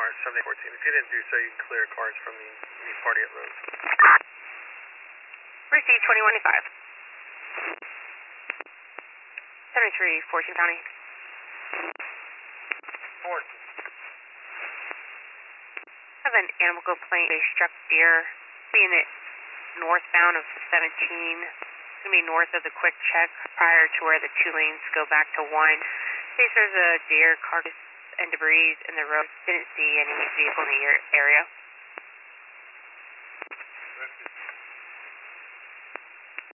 7014. If you didn't do so, you can clear cars from the party at Rose. Receive 2125. 7314 County. 4. Have an animal complaint. They struck deer. Being it northbound of 17. It's going to be north of the quick check prior to where the 2 lanes go back to 1. In case there's a deer carcass and debris in the road. Didn't see any vehicle in the area.